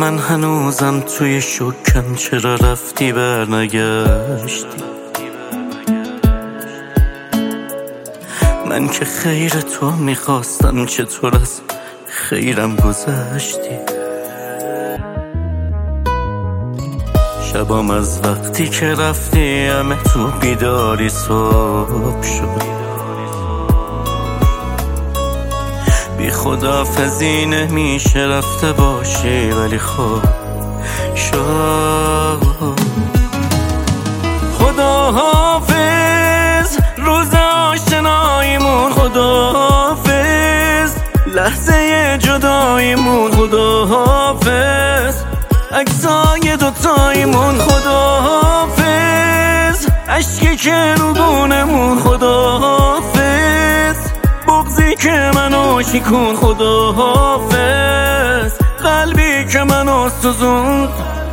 من هنوزم توی شکم، چرا رفتی برنگشتی؟ من که خیر تو میخواستم، چطور از خیرم گذشتی؟ شبام از وقتی که رفتی همه تو بیداری صبح شد. بی خداحافظی نمیشه رفته باشی، ولی خب شد. خداحافظ روز آشناییمون، خداحافظ لحظه جداییمون، خداحافظ عکسای دوتاییمون، خداحافظ عشقی که رو بونمون، خداحافظ بغضی که منو شکون، خداحافظ قلبی که منو سوزوند.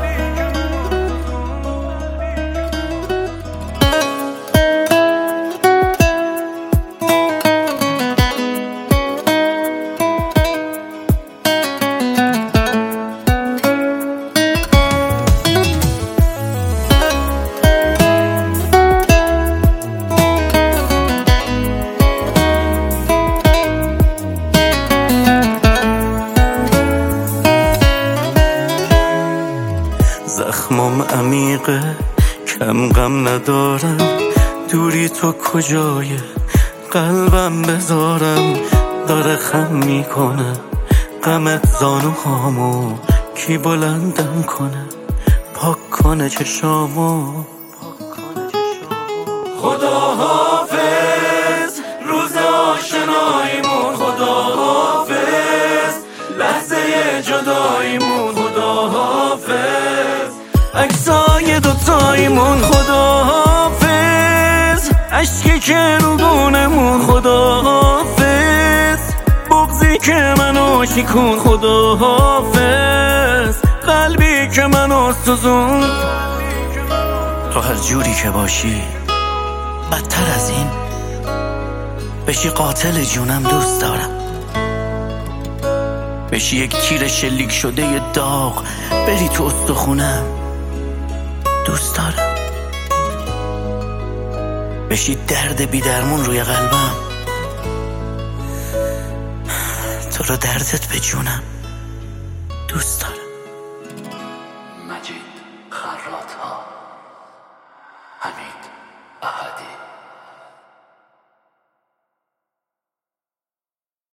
زخمم عمیقه، کم غم ندارم، دوری تو کجای قلبم بذارم؟ داره خم میکنه غمت زانوهامو، کی بلندم کنه پاک کنه چشامو؟ خداحافظ روز آشناییمون، خداحافظ لحظه جداییمون، خداحافظ عکسای دوتاییمون، خداحافظ عشقی که رو بونمون، خداحافظ بغضی که منو شکون، خداحافظ قلبی که منو سوزوند. تو هر جوری که باشی بدتر از این بشی قاتل جونم دوست دارم، بشی یک تیر شلیک شده ی داغ بری تو استخونم دوست دارم، بشی درد بی درمون روی قلبم، تو رو دردت به جونم دوست دارم. مجید خراط ها.